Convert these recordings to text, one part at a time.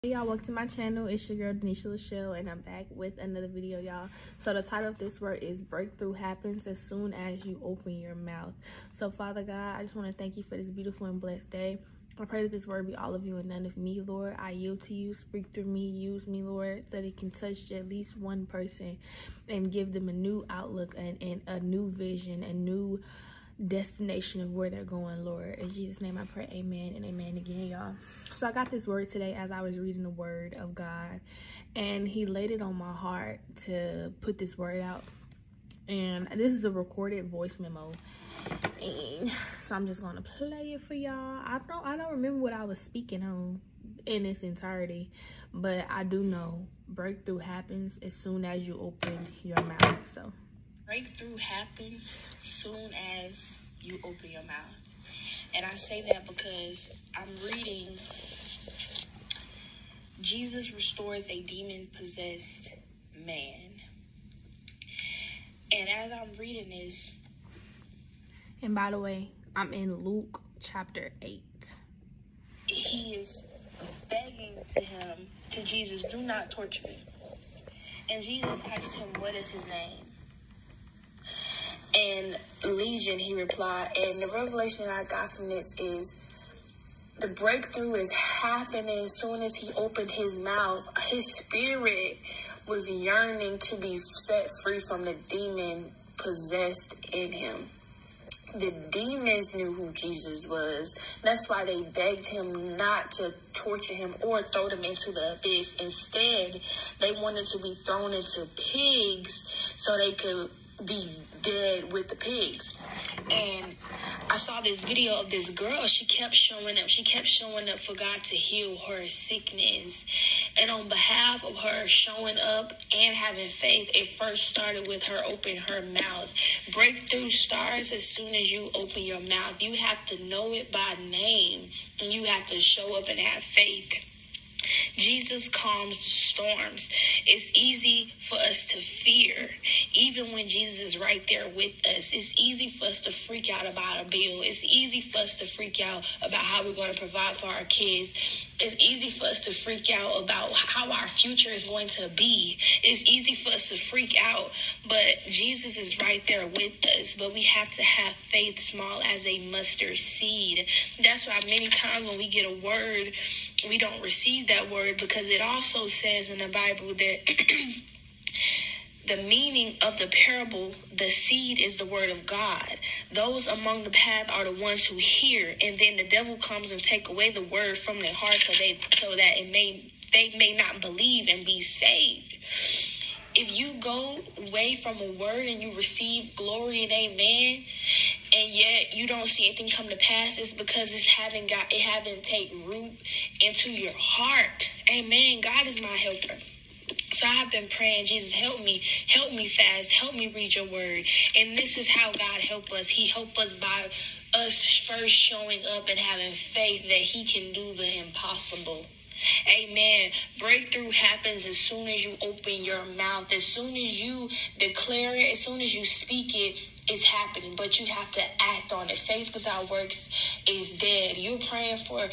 Hey y'all, welcome to my channel. It's your girl Denisha Lachelle, and I'm back with another video, y'all. So the title of this word is breakthrough happens as soon as you open your mouth. So Father God, I just want to thank you for this beautiful and blessed day. I pray that this word be all of you and none of me, Lord. I yield to you. Speak through me. Use me, Lord, so that it can touch at least one person and give them a new outlook and a new vision, a new destination of where they're going, Lord. In Jesus' name I pray, amen and amen again, y'all. So I got this word today as I was reading the word of God, and he laid it on my heart to put this word out. And this is a recorded voice memo, and so I'm just gonna play it for y'all. I don't remember what I was speaking on in its entirety, but I do know breakthrough happens as soon as you open your mouth. So breakthrough happens soon as you open your mouth. And I say that because I'm reading Jesus restores a demon-possessed man. And as I'm reading this, and by the way, I'm in Luke chapter 8. He is begging to Jesus, do not torture me. And Jesus asked him, what is his name? And Legion, he replied. And the revelation that I got from this is the breakthrough is happening as soon as he opened his mouth. His spirit was yearning to be set free from the demon possessed in him. The demons knew who Jesus was. That's why they begged him not to torture him or throw him into the abyss. Instead, they wanted to be thrown into pigs so they could be dead with the pigs. And I saw this video of this girl. She kept showing up. She kept showing up for God to heal her sickness. And on behalf of her showing up and having faith, it first started with her opening her mouth. Breakthrough starts as soon as you open your mouth. You have to know it by name, and you have to show up and have faith. Jesus calms the storms. It's easy for us to fear, even when Jesus is right there with us. It's easy for us to freak out about a bill. It's easy for us to freak out about how we're going to provide for our kids. It's easy for us to freak out about how our future is going to be. It's easy for us to freak out, but Jesus is right there with us. But we have to have faith small as a mustard seed. That's why many times when we get a word, we don't receive that word, because it also says in the Bible that the meaning of the parable, the seed is the word of God. Those among the path are the ones who hear, and then the devil comes and take away the word from their heart so that they may not believe and be saved. If you go away from a word and you receive glory and amen, and yet you don't see anything come to pass, it's because it haven't take root into your heart. Amen. God is my helper. So I've been praying, Jesus, help me fast, help me read your word. And this is how God help us. He help us by us first showing up and having faith that he can do the impossible. Amen. Breakthrough happens as soon as you open your mouth. As soon as you declare it, as soon as you speak it, it's happening. But you have to act on it. Faith without works is dead. You're praying for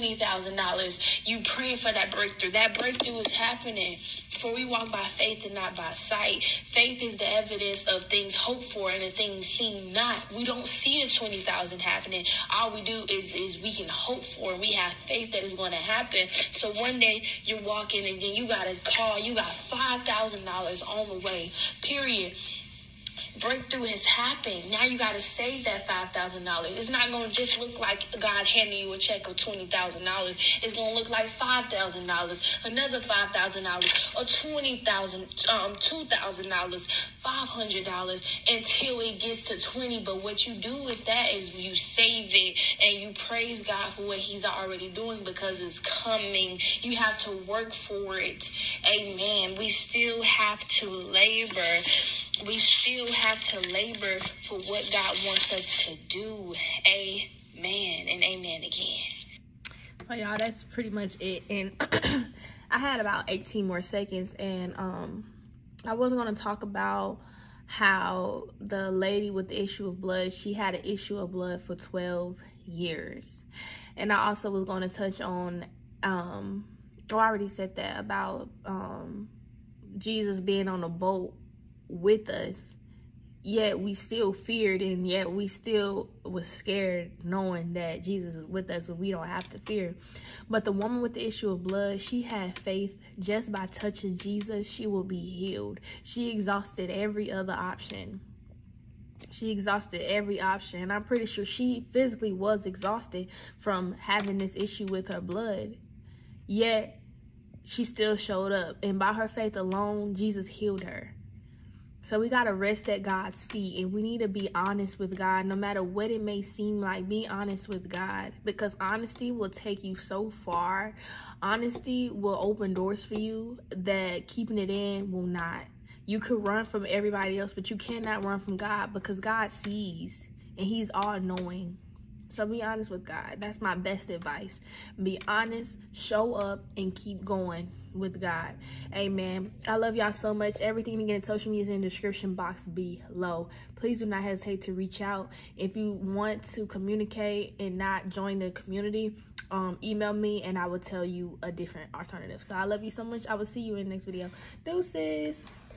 $20,000. You praying for that breakthrough. That breakthrough is happening. For we walk by faith and not by sight. Faith is the evidence of things hoped for and the things seen not. We don't see the 20,000 happening. All we do is we can hope for, and we have faith that is going to happen. So one day you're walking and then you got a call. You got $5,000 on the way. Period. Breakthrough has happened. Now you got to save that $5,000. It's not going to just look like God handing you a check of $20,000. It's going to look like $5,000, another $5,000, or $20,000, $2,000, $500 until it gets to 20. But what you do with that is you save it and you praise God for what he's already doing, because it's coming. You have to work for it. Amen. We still have to labor. We still have to labor for what God wants us to do. Amen and amen again. So y'all, that's pretty much it. And I had about 18 more seconds, and I wasn't going to talk about how the lady with the issue of blood, she had an issue of blood for 12 years. And I also was going to touch on I already said that about Jesus being on a boat with us, yet we still feared, and yet we still was scared knowing that Jesus is with us, but we don't have to fear. But the woman with the issue of blood, she had faith. Just by touching Jesus, she will be healed. She exhausted every other option. She exhausted every option. And I'm pretty sure she physically was exhausted from having this issue with her blood. Yet, she still showed up. And by her faith alone, Jesus healed her. So we got to rest at God's feet, and we need to be honest with God, no matter what it may seem like. Be honest with God, because honesty will take you so far. Honesty will open doors for you that keeping it in will not. You could run from everybody else, but you cannot run from God, because God sees and he's all knowing. So be honest with God. That's my best advice. Be honest, show up, and keep going with God. Amen. I love y'all so much. Everything to get in touch with me is in the description box below. Please do not hesitate to reach out. If you want to communicate and not join the community, email me and I will tell you a different alternative. So I love you so much. I will see you in the next video. Deuces.